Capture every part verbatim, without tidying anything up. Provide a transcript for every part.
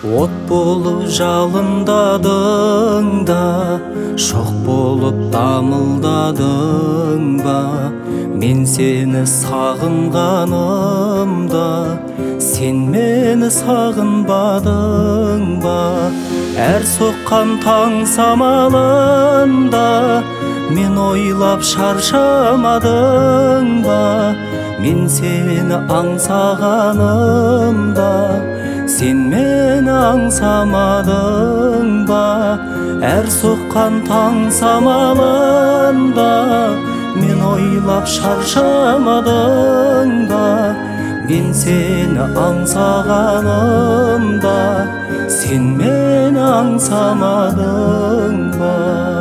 От болып жалындадың да, шоқ болып дамылдадың ба? Мен сені сағынғанымда, сен мені сағынбадың ба? Әр соққан таң самалында мен ойлап шаршамадың ба? Мен сені аңсағанымда, сен мені аңсамадың ба? Әр соққан таң самалында мен ойлап шаршамадың ба? Мен сені аңсағанымда, сен мені аңсамадың ба?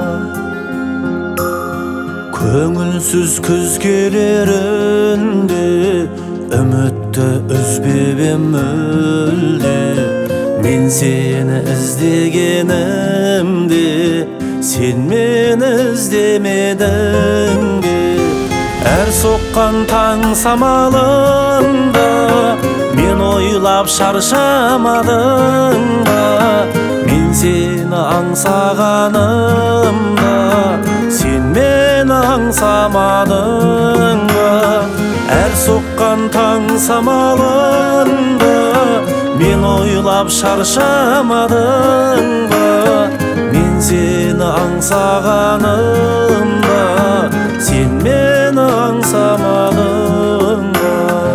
Көңілсіз күз келерінде үмітті үзбебем мүлде. Мен сені іздегенімде, сен мені іздемедің бе? Әр соққан таң самалында мен ойлап шаршамадың ба? Мен сені аңсағанымда, сен мені аңсамадың ба? Әр соққан таң самалында мен ойлап шаршамадың ба? Мен сені аңсағанымда, сен мені аңсамадың ба?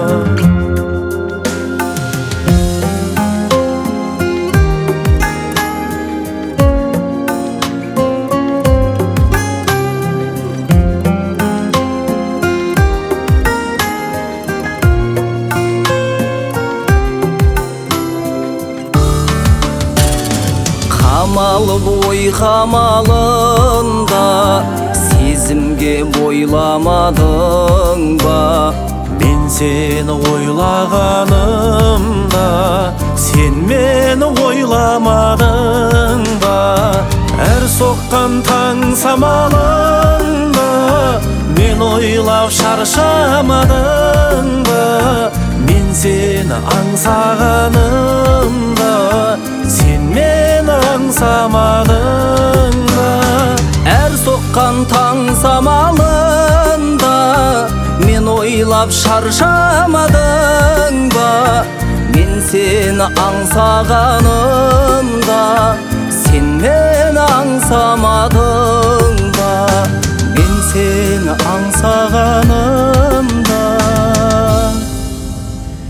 Қамалып ой қамалында сезімге бойламадың ба? Мен сені ойлағанымда, сен мені ойламадың ба? Әр соққан таң самалында мен ойлап шаршамадың ба? Мен сені аңсағанымда, сен мені аңсамадың ба? Әр соққан таң самалында мен ойлап шаршамадың ба? Мен сені аңсағанымда, сен мені аңсамадың ба? Мен сені аңсағанымда,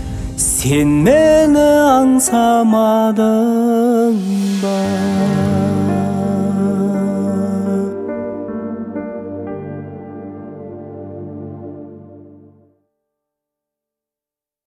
сен мені аңсамадың ба?